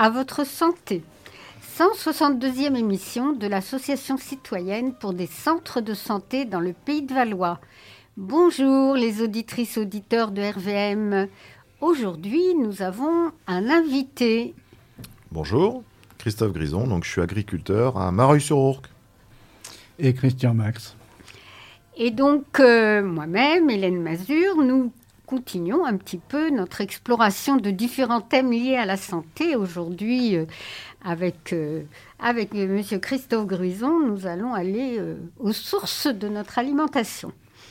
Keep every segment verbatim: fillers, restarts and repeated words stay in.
à votre santé. cent soixante-deuxième émission de l'Association citoyenne pour des centres de santé dans le Pays de Valois. Bonjour les auditrices, auditeurs de R V M. Aujourd'hui, nous avons un invité. Bonjour, Christophe Grison, donc je suis agriculteur à Mareuil-sur-Ourcq. Et Christian Max. Et donc, euh, moi-même, Hélène Mazur, nous continuons un petit peu notre exploration de différents thèmes liés à la santé. Aujourd'hui, euh, avec, euh, avec euh, M. Christophe Grison, nous allons aller euh, aux sources de notre alimentation.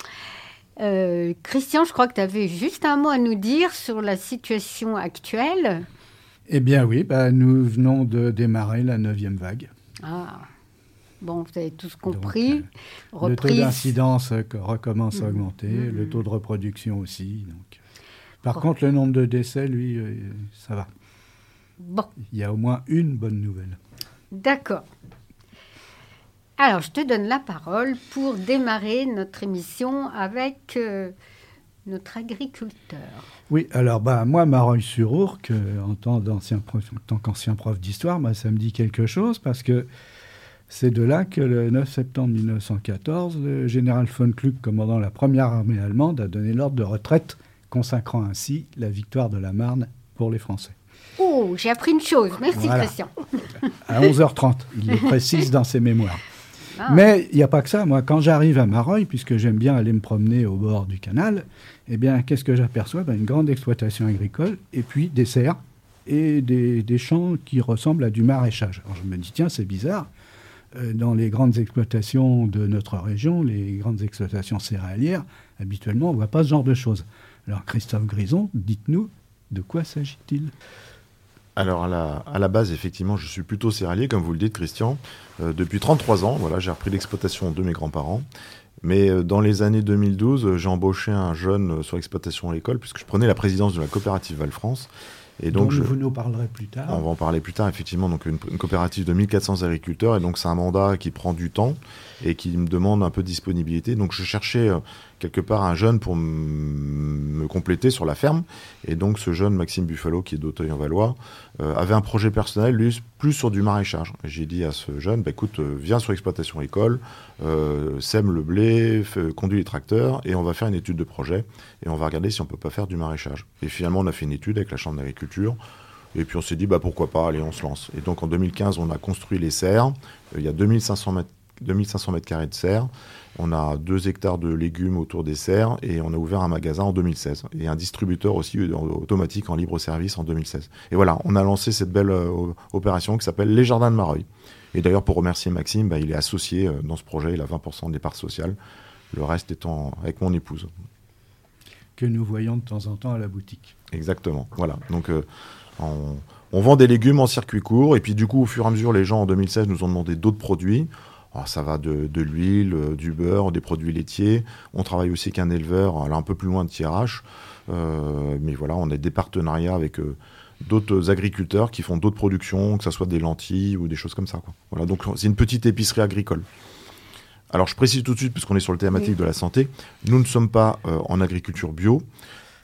Euh, Christian, je crois que tu avais juste un mot à nous dire sur la situation actuelle. Eh bien oui, bah, nous venons de démarrer la neuvième vague. Ah, bon, vous avez tous compris. Donc, euh, le taux d'incidence euh, recommence mmh. à augmenter, mmh. le taux de reproduction aussi. Donc. Par oh. contre, le nombre de décès, lui, euh, ça va. Bon. Il y a au moins une bonne nouvelle. D'accord. Alors, je te donne la parole pour démarrer notre émission avec euh, notre agriculteur. Oui, alors bah, moi, Mareuil-sur-Ourcq, euh, en tant, prof, en tant qu'ancien prof d'histoire, bah, ça me dit quelque chose parce que c'est de là que le neuf septembre mille neuf cent quatorze, le général von Kluck, commandant la première armée allemande, a donné l'ordre de retraite, consacrant ainsi la victoire de la Marne pour les Français. Oh, j'ai appris une chose. Merci, voilà. Christian. À onze heures trente, il le précise dans ses mémoires. Ah. Mais il n'y a pas que ça. Moi, quand j'arrive à Mareuil, puisque j'aime bien aller me promener au bord du canal, eh bien, qu'est-ce que j'aperçois ? Ben, une grande exploitation agricole, et puis des serres et des, des champs qui ressemblent à du maraîchage. Alors je me dis, tiens, c'est bizarre. Dans les grandes exploitations de notre région, les grandes exploitations céréalières, habituellement, on ne voit pas ce genre de choses. Alors, Christophe Grison, dites-nous, de quoi s'agit-il ? Alors, à la, à la base, effectivement, je suis plutôt céréalier, comme vous le dites, Christian. Euh, depuis trente-trois ans, voilà, j'ai repris l'exploitation de mes grands-parents. Mais euh, dans les années deux mille douze, j'ai embauché un jeune sur l'exploitation à l'école, puisque je prenais la présidence de la coopérative Val-France. Et donc, donc je, vous nous parlerez plus tard. On va en parler plus tard, effectivement. Donc une, une coopérative de mille quatre cents agriculteurs. Et donc, c'est un mandat qui prend du temps et qui me demande un peu de disponibilité. Donc, je cherchais euh, quelque part un jeune pour m- me compléter sur la ferme. Et donc, ce jeune, Maxime Buffalo, qui est d'Auteuil-en-Valois, euh, avait un projet personnel, lui, plus sur du maraîchage. Et j'ai dit à ce jeune, bah, écoute, euh, viens sur l'exploitation école, euh, sème le blé, fait, conduis les tracteurs, et on va faire une étude de projet. Et on va regarder si on peut pas faire du maraîchage. Et finalement, on a fait une étude avec la Chambre d'agriculture. Et puis, on s'est dit, bah, pourquoi pas, allez, on se lance. Et donc, en deux mille quinze, on a construit les serres. Euh, il y a deux mille cinq cents mètres carrés de serres. On a deux hectares de légumes autour des serres et on a ouvert un magasin en deux mille seize et un distributeur aussi automatique en libre service en deux mille seize. Et voilà, on a lancé cette belle euh, opération qui s'appelle Les Jardins de Mareuil. Et d'ailleurs, pour remercier Maxime, bah, il est associé euh, dans ce projet, il a vingt pour cent des parts sociales, le reste étant avec mon épouse. Que nous voyons de temps en temps à la boutique. Exactement, voilà. Donc, euh, on, on vend des légumes en circuit court et puis du coup, au fur et à mesure, les gens en deux mille seize nous ont demandé d'autres produits. Alors, ça va de, de l'huile, euh, du beurre, des produits laitiers. On travaille aussi avec un éleveur, là, un peu plus loin de Thiérache. Euh, mais voilà, on a des partenariats avec euh, d'autres agriculteurs qui font d'autres productions, que ce soit des lentilles ou des choses comme ça, quoi. Voilà, donc c'est une petite épicerie agricole. Alors, je précise tout de suite, puisqu'on est sur le thématique oui. de la santé, nous ne sommes pas euh, en agriculture bio. Pourquoi ?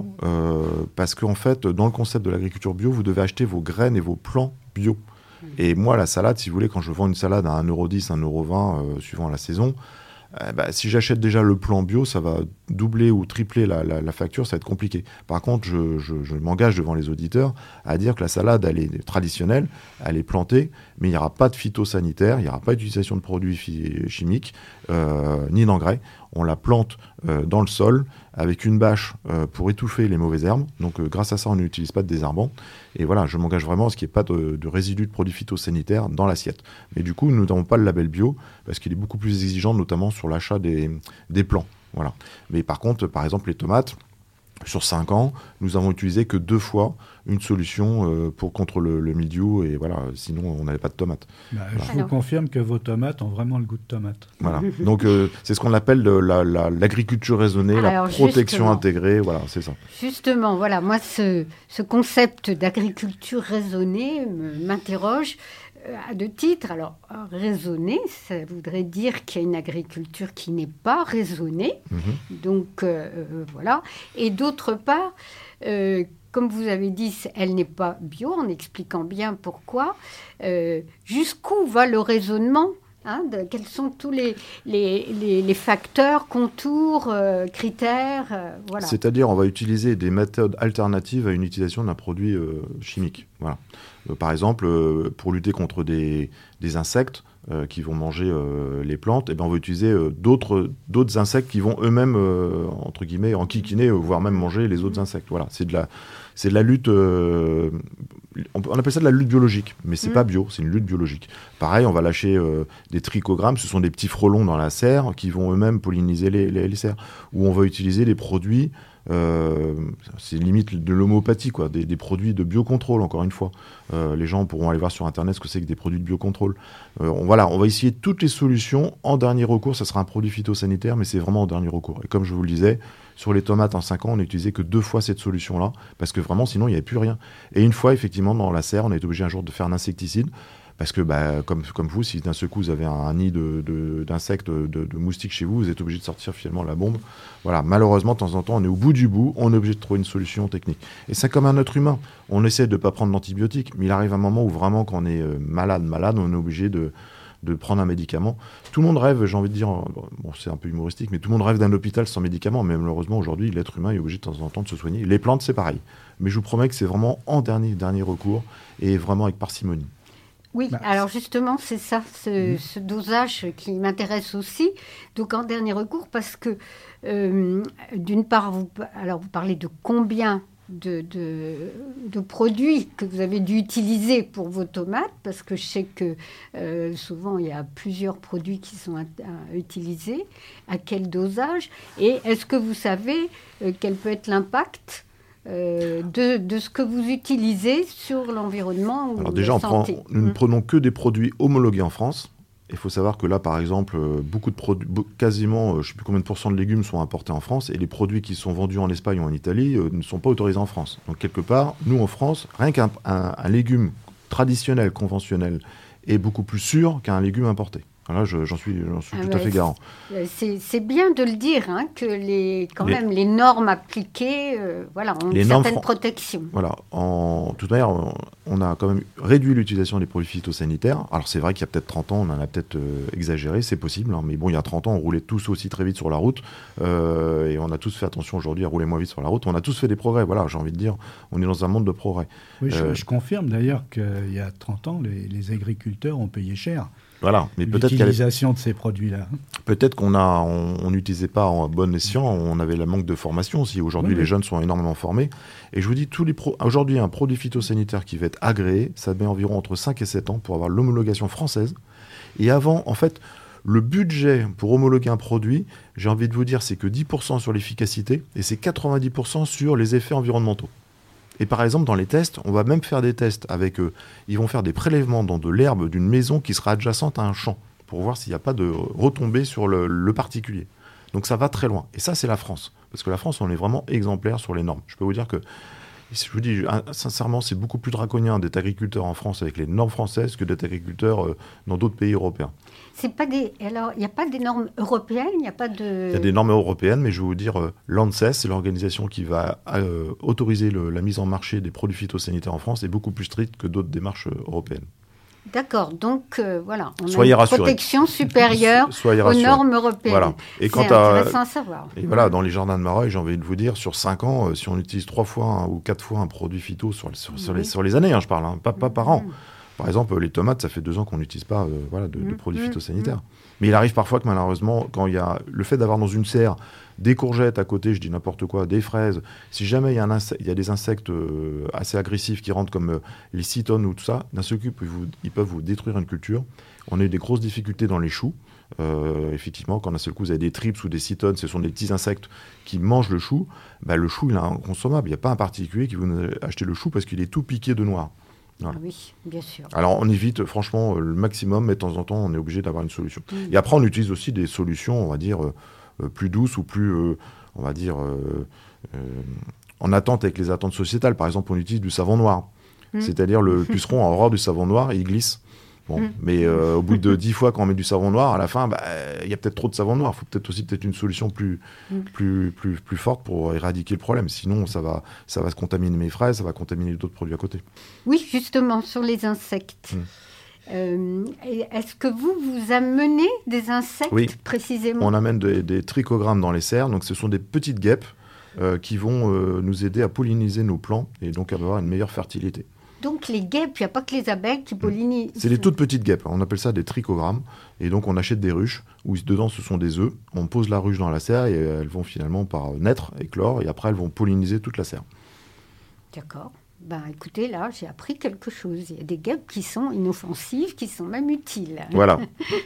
euh, Parce qu'en fait, dans le concept de l'agriculture bio, vous devez acheter vos graines et vos plants bio. Et moi, la salade, si vous voulez, quand je vends une salade à un euro dix, un euro vingt, euh, suivant la saison, euh, bah, si j'achète déjà le plan bio, ça va doubler ou tripler la, la, la facture, ça va être compliqué. Par contre, je, je, je m'engage devant les auditeurs à dire que la salade, elle est traditionnelle, elle est plantée, mais il n'y aura pas de phytosanitaire, il n'y aura pas d'utilisation de produits fi- chimiques, euh, ni d'engrais. On la plante euh, dans le sol avec une bâche euh, pour étouffer les mauvaises herbes. Donc, euh, grâce à ça, on n'utilise pas de désherbant. Et voilà, je m'engage vraiment à ce qu'il n'y ait pas de, de résidus de produits phytosanitaires dans l'assiette. Mais du coup, nous n'avons pas le label bio parce qu'il est beaucoup plus exigeant, notamment sur l'achat des, des plants. Voilà. Mais par contre, par exemple, les tomates, sur cinq ans, nous avons utilisé que deux fois une solution euh, pour, contre le, le mildiou. Et voilà, sinon, on n'avait pas de tomates. Bah, voilà. Je vous Alors. confirme que vos tomates ont vraiment le goût de tomate. Voilà. Donc, euh, c'est ce qu'on appelle de la, la, l'agriculture raisonnée, Alors, la protection intégrée. Voilà, c'est ça. Justement, voilà, moi, ce, ce concept d'agriculture raisonnée m'interroge à deux titres. Alors, raisonner, ça voudrait dire qu'il y a une agriculture qui n'est pas raisonnée. Mmh. Donc, euh, voilà. Et d'autre part, euh, comme vous avez dit, elle n'est pas bio, en expliquant bien pourquoi. Euh, jusqu'où va le raisonnement, hein, de, quels sont tous les, les, les, les facteurs, contours, euh, critères, euh, voilà. C'est-à-dire, on va utiliser des méthodes alternatives à une utilisation d'un produit euh, chimique. Voilà. Euh, par exemple, euh, pour lutter contre des, des insectes, Euh, qui vont manger euh, les plantes, et ben on va utiliser euh, d'autres, d'autres insectes qui vont eux-mêmes, euh, entre guillemets, enquiquiner, euh, voire même manger les autres insectes. Voilà, c'est de la, c'est de la lutte, euh, on, on appelle ça de la lutte biologique, mais c'est mmh. pas bio, c'est une lutte biologique. Pareil, on va lâcher euh, des trichogrammes, ce sont des petits frelons dans la serre qui vont eux-mêmes polliniser les, les, les serres. Ou on va utiliser des produits, euh, c'est limite de l'homéopathie, quoi, des, des produits de biocontrôle, encore une fois. Euh, les gens pourront aller voir sur Internet ce que c'est que des produits de biocontrôle. Euh, on, voilà, on va essayer toutes les solutions. En dernier recours, ça sera un produit phytosanitaire, mais c'est vraiment en dernier recours. Et comme je vous le disais, sur les tomates, en cinq ans, on n'a utilisé que deux fois cette solution-là, parce que vraiment, sinon, il n'y avait plus rien. Et une fois, effectivement, dans la serre, on a été obligé un jour de faire un insecticide, parce que, bah, comme, comme vous, si d'un seul coup, vous avez un, un nid de, de, d'insectes, de, de moustiques chez vous, vous êtes obligé de sortir finalement la bombe. Voilà, malheureusement, de temps en temps, on est au bout du bout, on est obligé de trouver une solution technique. Et c'est comme un être humain. On essaie de ne pas prendre d'antibiotiques, mais il arrive un moment où vraiment, quand on est malade, malade, on est obligé de, de prendre un médicament. Tout le monde rêve, j'ai envie de dire, bon, c'est un peu humoristique, mais tout le monde rêve d'un hôpital sans médicaments. Mais malheureusement, aujourd'hui, l'être humain est obligé de temps en temps de se soigner. Les plantes, c'est pareil. Mais je vous promets que c'est vraiment en dernier, dernier recours et vraiment avec parcimonie. Oui, bah, alors justement, c'est ça, ce, mmh. ce dosage qui m'intéresse aussi. Donc en dernier recours, parce que euh, d'une part, vous, alors vous parlez de combien de, de, de produits que vous avez dû utiliser pour vos tomates, parce que je sais que euh, souvent il y a plusieurs produits qui sont à, à utiliser. À quel dosage? Et est-ce que vous savez euh, quel peut être l'impact Euh, de, de ce que vous utilisez sur l'environnement ou Alors déjà, la on santé. prend, nous ne mmh. prenons que des produits homologués en France. Il faut savoir que là, par exemple, beaucoup de produits, quasiment, je ne sais plus combien de pourcents de légumes sont importés en France, et les produits qui sont vendus en Espagne ou en Italie euh, ne sont pas autorisés en France. Donc quelque part, nous en France, rien qu'un un, un légume traditionnel, conventionnel, est beaucoup plus sûr qu'un légume importé. Là, je, j'en suis, j'en suis ah tout ouais, à fait garant. C'est, c'est bien de le dire, hein, que les, quand les, même les normes appliquées euh, voilà, ont une certaine fran- protection. Voilà. En toute manière, on, on a quand même réduit l'utilisation des produits phytosanitaires. Alors, c'est vrai qu'il y a peut-être trente ans, on en a peut-être euh, exagéré, c'est possible. Hein, mais bon, il y a trente ans, on roulait tous aussi très vite sur la route. Euh, et on a tous fait attention aujourd'hui à rouler moins vite sur la route. On a tous fait des progrès. Voilà, j'ai envie de dire, on est dans un monde de progrès. Oui, je, euh, je confirme d'ailleurs qu'il y a trente ans, les, les agriculteurs ont payé cher. Voilà, mais peut-être l'utilisation de ces produits-là. Peut-être qu'on a, on n'utilisait pas en bon escient, on avait le manque de formation aussi. Aujourd'hui, oui, les oui. jeunes sont énormément formés. Et je vous dis, tous les pro... aujourd'hui, un produit phytosanitaire qui va être agréé, ça met environ entre cinq et sept ans pour avoir l'homologation française. Et avant, en fait, le budget pour homologuer un produit, j'ai envie de vous dire, c'est que dix pour cent sur l'efficacité et c'est quatre-vingt-dix pour cent sur les effets environnementaux. Et par exemple, dans les tests, on va même faire des tests avec eux. Ils vont faire des prélèvements dans de l'herbe d'une maison qui sera adjacente à un champ pour voir s'il n'y a pas de retombées sur le, le particulier. Donc ça va très loin. Et ça, c'est la France. Parce que la France, on est vraiment exemplaire sur les normes. Je peux vous dire que, je vous dis sincèrement, c'est beaucoup plus draconien d'être agriculteur en France avec les normes françaises que d'être agriculteur euh, dans d'autres pays européens. C'est pas des... Alors, il n'y a pas des normes européennes, il n'y a pas de... Il y a des normes européennes, mais je vais vous dire, euh, l'ANSES, c'est l'organisation qui va euh, autoriser le, la mise en marché des produits phytosanitaires en France, est beaucoup plus stricte que d'autres démarches euh, européennes. D'accord, donc euh, voilà, on Soyez a une rassurés. protection supérieure aux normes européennes. Voilà. Et c'est à, intéressant à savoir. Et voilà, dans les jardins de Mareuil, j'ai envie de vous dire, sur cinq ans, euh, si on utilise trois fois hein, ou quatre fois un produit phyto sur, sur, sur, oui. les, sur les années, hein, je parle, hein, pas, pas par an. Par exemple, les tomates, ça fait deux ans qu'on n'utilise pas euh, voilà, de, mmh, de produits mmh, phytosanitaires. Mmh. Mais il arrive parfois que malheureusement, quand il y a le fait d'avoir dans une serre des courgettes à côté, je dis n'importe quoi, des fraises, si jamais il y a, un insecte, il y a des insectes euh, assez agressifs qui rentrent comme euh, les cytones ou tout ça, d'un seul coup, ils, vous, ils peuvent vous détruire une culture. On a eu des grosses difficultés dans les choux. Euh, effectivement, quand d'un seul coup, vous avez des trips ou des cytones, ce sont des petits insectes qui mangent le chou. Bah, le chou, il est inconsommable. Il n'y a pas un particulier qui veut acheter le chou parce qu'il est tout piqué de noir. Voilà. Oui, bien sûr. Alors, on évite franchement le maximum, mais de temps en temps, on est obligé d'avoir une solution. Mmh. Et après, on utilise aussi des solutions, on va dire, euh, plus douces ou plus, euh, on va dire, euh, euh, en attente avec les attentes sociétales. Par exemple, on utilise du savon noir. Mmh. C'est-à-dire, le puceron a horreur du savon noir et il glisse. Bon, Mm. mais euh, au bout de dix fois, quand on met du savon noir, à la fin, bah, il y a peut-être trop de savon noir. Il faut peut-être aussi peut-être une solution plus, Mm. plus, plus, plus forte pour éradiquer le problème. Sinon, ça va, ça va se contaminer mes fraises, ça va contaminer d'autres produits à côté. Oui, justement, sur les insectes. Mm. Euh, est-ce que vous, vous amenez des insectes Oui. précisément? On amène des, des trichogrammes dans les serres. Donc, ce sont des petites guêpes euh, qui vont euh, nous aider à polliniser nos plants et donc à avoir une meilleure fertilité. Donc les guêpes, il n'y a pas que les abeilles qui pollinisent. C'est des toutes petites guêpes. On appelle ça des trichogrammes. Et donc, on achète des ruches où dedans, ce sont des œufs. On pose la ruche dans la serre et elles vont finalement par naître, éclore. Et après, elles vont polliniser toute la serre. D'accord. Ben, écoutez, là, j'ai appris quelque chose. Il y a des guêpes qui sont inoffensives, qui sont même utiles. Voilà.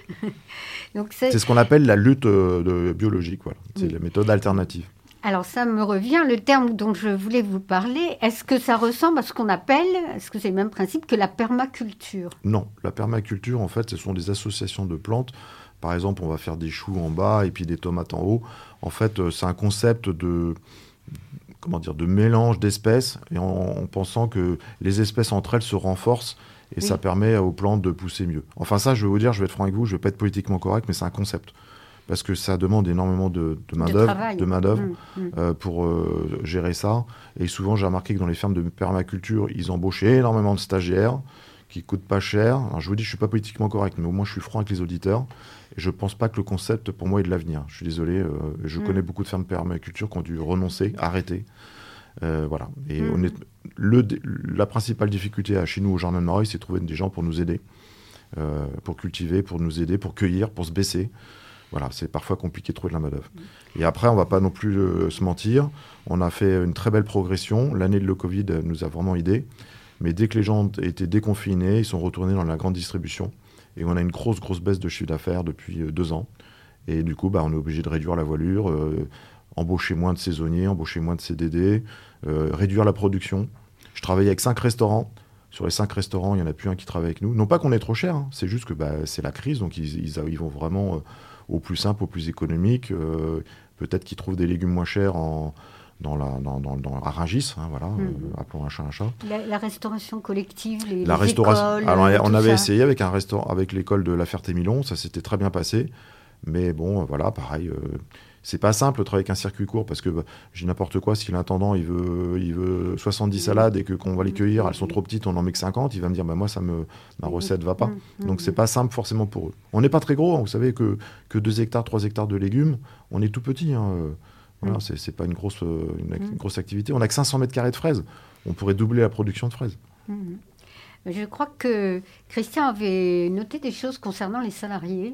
Donc c'est... c'est ce qu'on appelle la lutte euh, de biologique. Voilà. C'est Oui. la méthode alternative. Alors, ça me revient, le terme dont je voulais vous parler, est-ce que ça ressemble à ce qu'on appelle, est-ce que c'est le même principe que la permaculture? Non, la permaculture, en fait, ce sont des associations de plantes. Par exemple, on va faire des choux en bas et puis des tomates en haut. En fait, euh, c'est un concept de... comment dire, de mélange d'espèces, et en, en pensant que les espèces entre elles se renforcent, et Oui. ça permet aux plantes de pousser mieux. Enfin ça, je vais vous dire, je vais être franc avec vous, je ne vais pas être politiquement correct, mais c'est un concept. Parce que ça demande énormément de, de main-d'œuvre, travail. de main-d'œuvre Mmh, mmh. euh, pour euh, gérer ça. Et souvent, j'ai remarqué que dans les fermes de permaculture, ils embauchent énormément de stagiaires qui ne coûtent pas cher. Alors, je vous dis, je ne suis pas politiquement correct, mais au moins, je suis franc avec les auditeurs. Et je ne pense pas que le concept, pour moi, est de l'avenir. Je suis désolé, euh, je Mm. connais beaucoup de fermes de permaculture qui ont dû renoncer, arrêter. Euh, voilà. Et Mm. honnête- le, la principale difficulté à, chez nous, au Jardin de Mareuil, c'est de trouver des gens pour nous aider, euh, pour cultiver, pour nous aider, pour cueillir, pour se baisser. Voilà, c'est parfois compliqué de trouver de la main-d'œuvre. Et après, on ne va pas non plus euh, se mentir. On a fait une très belle progression. L'année de le Covid euh, nous a vraiment aidés. Mais dès que les gens étaient déconfinés, ils sont retournés dans la grande distribution. Et on a une grosse, grosse baisse de chiffre d'affaires depuis euh, deux ans. Et du coup, bah, on est obligé de réduire la voilure, euh, embaucher moins de saisonniers, embaucher moins de C D D, euh, réduire la production. Je travaille avec cinq restaurants. Sur les cinq restaurants, il n'y en a plus un qui travaille avec nous. Non pas qu'on est trop cher, hein, c'est juste que bah, c'est la crise. Donc ils, ils, ils vont vraiment euh, au plus simple, au plus économique. Euh, peut-être qu'ils trouvent des légumes moins chers en... Dans la, dans, dans, dans, à Rungis, hein, voilà, Mhm. euh, appelons un chat un chat. La, la restauration collective, les, La les restauration. écoles, Alors, euh, on tout avait ça. essayé avec un restaurant, avec l'école de La Ferté-Milon, ça s'était très bien passé. Mais bon, euh, voilà, pareil, euh, c'est pas simple de travailler avec un circuit court parce que bah, je dis n'importe quoi. Si l'intendant il veut, il veut soixante-dix salades et que qu'on va les cueillir, elles sont trop petites, on en met que cinquante, il va me dire bah moi ça me ma recette va pas. Mhm. Donc c'est pas simple forcément pour eux. On n'est pas très gros, hein, vous savez que que deux hectares, trois hectares de légumes, on est tout petit. Hein, euh, Voilà, Mm. c'est, c'est pas une grosse, euh, une, ac- Mm. une grosse activité. On n'a que cinq cents mètres carrés de fraises. On pourrait doubler la production de fraises. Mhm. Je crois que Christian avait noté des choses concernant les salariés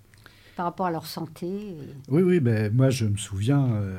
par rapport à leur santé. et- Oui, oui, ben, moi je me souviens, euh,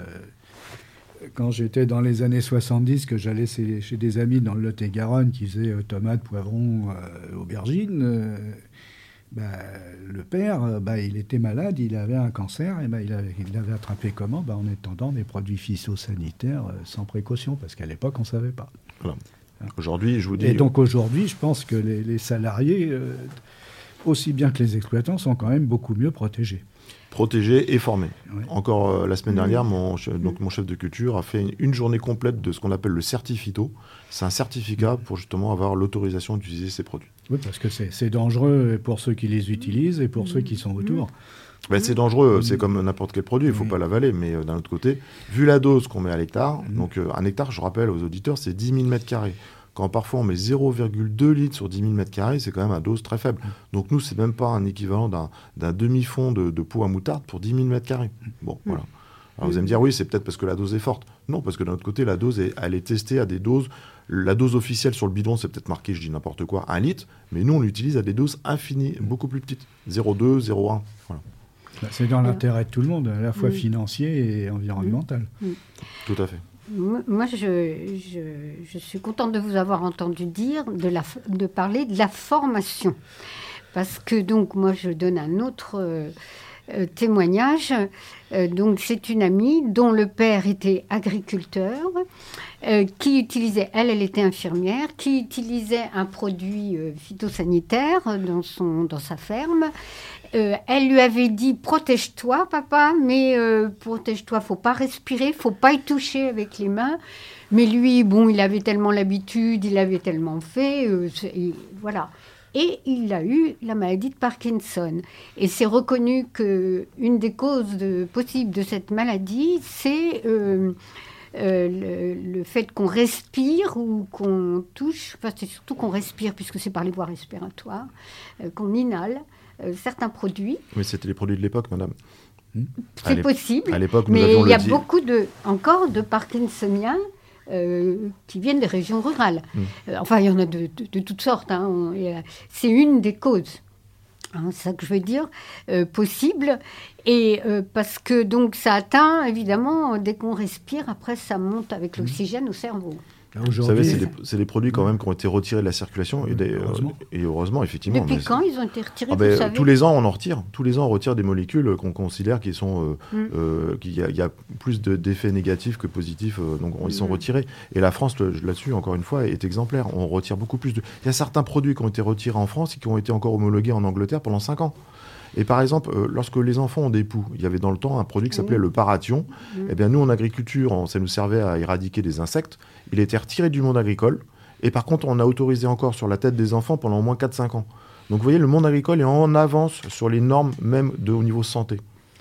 quand j'étais dans les années soixante-dix, que j'allais chez, chez des amis dans le Lot-et-Garonne qui faisaient euh, tomates, poivrons, euh, aubergines, euh, ben, le père, euh, ben, il était malade, il avait un cancer, et ben, il, avait, il l'avait attrapé comment? Ben, en étendant des produits phytosanitaires euh, sans précaution, parce qu'à l'époque on ne savait pas. Aujourd'hui, je vous dis. Et donc aujourd'hui, je pense que les, les salariés, euh, aussi bien que les exploitants, sont quand même beaucoup mieux protégés. Protégés et formés. Ouais. Encore euh, la semaine Mhm. dernière, mon, che- donc, mon chef de culture a fait une, une journée complète de ce qu'on appelle le certifito. C'est un certificat pour justement avoir l'autorisation d'utiliser ces produits. Oui, parce que c'est, c'est dangereux pour ceux qui les utilisent et pour ceux qui sont autour. Ben, c'est dangereux, c'est comme n'importe quel produit, il ne faut Oui. pas l'avaler. Mais euh, d'un autre côté, vu la dose qu'on met à l'hectare, Mhm. donc euh, un hectare, je rappelle aux auditeurs, c'est dix mille mètres carrés. Quand parfois on met zéro virgule deux litres sur dix mille mètres carrés, c'est quand même une dose très faible. Donc nous, c'est même pas un équivalent d'un, d'un demi-fond de, de pot à moutarde pour dix mille mètres carrés. Bon, voilà. Alors vous allez me dire, oui, c'est peut-être parce que la dose est forte. Non, parce que d'un autre côté, la dose, est, elle est testée à des doses. La dose officielle sur le bidon, c'est peut-être marqué, je dis n'importe quoi, un litre. Mais nous, on l'utilise à des doses infinies, beaucoup plus petites. zéro virgule deux, zéro virgule un. Voilà. Bah, c'est dans l'intérêt de tout le monde, à la fois Oui. financier et environnemental. Tout à fait. Moi, je, je, je suis contente de vous avoir entendu dire, de, la, de parler de la formation. Parce que, donc, moi, je donne un autre euh, euh, témoignage. Euh, donc, c'est une amie dont le père était agriculteur, euh, qui utilisait, elle, elle était infirmière, qui utilisait un produit euh, phytosanitaire dans, son, dans sa ferme. Euh, elle lui avait dit « Protège-toi, papa, mais euh, protège-toi, faut pas respirer, faut pas y toucher avec les mains. » Mais lui, bon, il avait tellement l'habitude, il avait tellement fait, euh, c'est- et voilà. et il a eu la maladie de Parkinson. Et c'est reconnu qu'une des causes de, possibles de cette maladie, c'est euh, euh, le, le fait qu'on respire ou qu'on touche, enfin c'est surtout qu'on respire, puisque c'est par les voies respiratoires, euh, qu'on inhale euh, certains produits. Mais c'était les produits de l'époque, madame. C'est possible, à l'époque, nous mais avions il y a le dit... beaucoup de, encore de Parkinsoniens euh, qui viennent des régions rurales. Mm. Euh, enfin, il y en a de, de, de toutes sortes. Hein. On, a, c'est une des causes, hein, c'est ça que je veux dire, euh, possible. Et euh, parce que donc ça atteint, évidemment, dès qu'on respire, après ça monte avec l'oxygène mm. au cerveau. Vous savez, c'est des, c'est des produits quand même qui ont été retirés de la circulation et, des, heureusement. Euh, et heureusement, effectivement. Depuis quand ils ont été retirés ah ben, tous les ans, on en retire. Tous les ans, on retire des molécules qu'on considère qui sont, euh, mm. euh, qu'il y a, il y a plus de, d'effets négatifs que positifs, euh, donc on, ils sont mm. retirés. Et la France, là-dessus, encore une fois, est exemplaire. On retire beaucoup plus de. Il y a certains produits qui ont été retirés en France et qui ont été encore homologués en Angleterre pendant cinq ans. Et par exemple, euh, lorsque les enfants ont des poux, il y avait dans le temps un produit qui s'appelait mmh. le Paration. Mmh. Eh bien, nous, en agriculture, on, ça nous servait à éradiquer des insectes. Il a été retiré du monde agricole. Et par contre, on a autorisé encore sur la tête des enfants pendant au moins quatre à cinq ans. Donc, vous voyez, le monde agricole est en avance sur les normes même de haut niveau santé.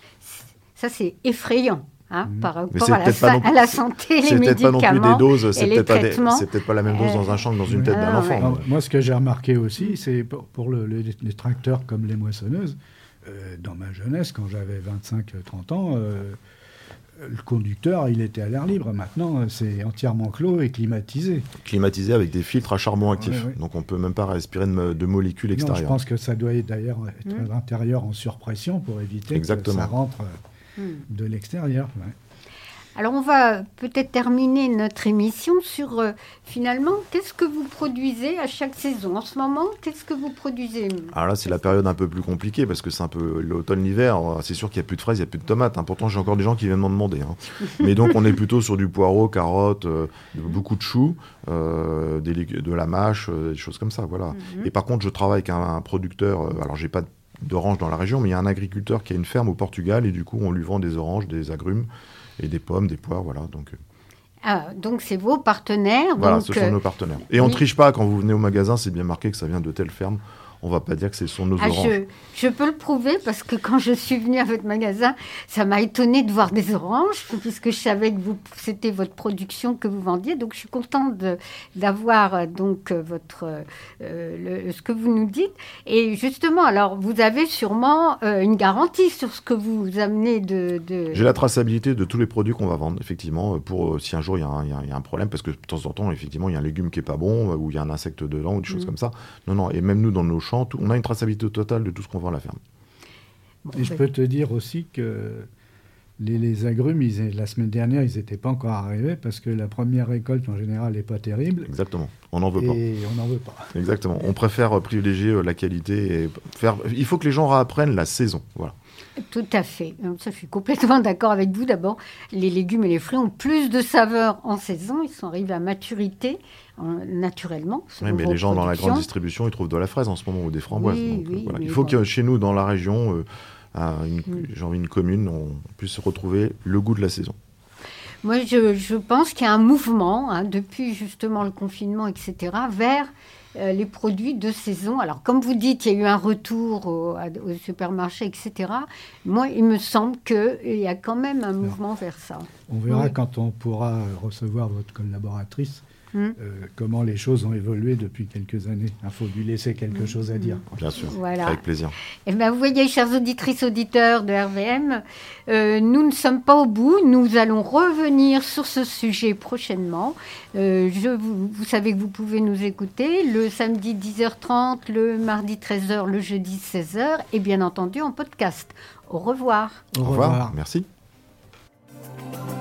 Ça, c'est effrayant. Hein, mmh. par rapport à la, sa- non, à la santé, les médicaments, c'est peut-être pas non plus des doses, c'est peut-être pas, des, c'est peut-être pas la même dose euh... dans un champ que dans une tête ah, d'un enfant. Ouais. Non, moi, ce que j'ai remarqué aussi, c'est pour, pour le, les, les tracteurs comme les moissonneuses, Euh, dans ma jeunesse, quand j'avais vingt-cinq à trente ans, euh, le conducteur, il était à l'air libre. Maintenant, c'est entièrement clos et climatisé. Climatisé avec des filtres à charbon actif. Ouais, ouais. Donc, on ne peut même pas respirer de, de molécules extérieures. Non, je pense que ça doit d'ailleurs être mmh. à l'intérieur en surpression pour éviter Exactement. que ça rentre mmh. de l'extérieur. Ouais. Alors, on va peut-être terminer notre émission sur, euh, finalement, qu'est-ce que vous produisez à chaque saison ? En ce moment, qu'est-ce que vous produisez ? Alors là, c'est la période un peu plus compliquée, parce que c'est un peu l'automne, l'hiver. C'est sûr qu'il n'y a plus de fraises, il n'y a plus de tomates. Hein. Pourtant, j'ai encore des gens qui viennent m'en demander. Hein. Mais donc, on est plutôt sur du poireau, carottes, euh, beaucoup de choux, euh, des, de la mâche, euh, des choses comme ça. Voilà. Mm-hmm. Et par contre, je travaille avec un, un producteur. Euh, alors, j'ai pas d'oranges dans la région, mais il y a un agriculteur qui a une ferme au Portugal, et du coup, on lui vend des oranges, des agrumes, et des pommes, des poires, voilà. Donc, ah, donc c'est vos partenaires. Voilà, donc, ce sont euh... nos partenaires. Et on ne triche pas, quand vous venez au magasin, c'est bien marqué que ça vient de telle ferme. On ne va pas dire que ce sont nos ah, oranges. Je, je peux le prouver, parce que quand je suis venue à votre magasin, ça m'a étonnée de voir des oranges, puisque je savais que vous, c'était votre production que vous vendiez. Donc je suis contente de, d'avoir donc, votre, euh, le, ce que vous nous dites. Et justement, alors vous avez sûrement euh, une garantie sur ce que vous amenez de, de... J'ai la traçabilité de tous les produits qu'on va vendre, effectivement, pour euh, si un jour il y, y, y a un problème, parce que de temps en temps, effectivement, il y a un légume qui n'est pas bon, ou il y a un insecte dedans, ou des choses mmh. comme ça. Non, non, et même nous, dans nos champs, tout, on a une traçabilité totale de tout ce qu'on vend à la ferme. Bon, et je peux te dire aussi que les, les agrumes, ils, la semaine dernière, ils n'étaient pas encore arrivés, parce que la première récolte, en général, n'est pas terrible. Exactement, on n'en veut pas. Et on n'en veut pas. Exactement, on préfère privilégier la qualité et faire... Il faut que les gens réapprennent la saison, voilà. Tout à fait. Ça, je suis complètement d'accord avec vous. D'abord, les légumes et les fruits ont plus de saveur en saison. Ils sont arrivés à maturité euh, naturellement. Oui, mais les gens dans la grande distribution, ils trouvent de la fraise en ce moment ou des framboises. Oui, donc, oui, euh, voilà. Il oui, faut bon. que chez nous, dans la région, euh, à une, mm. j'ai envie, une commune, on puisse retrouver le goût de la saison. Moi, je, je pense qu'il y a un mouvement, hein, depuis justement le confinement, et cetera, vers euh, les produits de saison. Alors, comme vous dites, il y a eu un retour au, au supermarché, et cetera. Moi, il me semble qu'il y a quand même un mouvement Alors, vers ça. On verra oui. quand on pourra recevoir votre collaboratrice. Hum. Euh, comment les choses ont évolué depuis quelques années. Il faut lui laisser quelque hum. chose à dire. Bien sûr, voilà. Avec plaisir. Eh bien, vous voyez, chères auditrices, auditeurs de R V M, euh, nous ne sommes pas au bout. Nous allons revenir sur ce sujet prochainement. Euh, je, vous, vous savez que vous pouvez nous écouter le samedi dix heures trente, le mardi treize heures, le jeudi seize heures et bien entendu en podcast. Au revoir. Au revoir. Au revoir. Merci.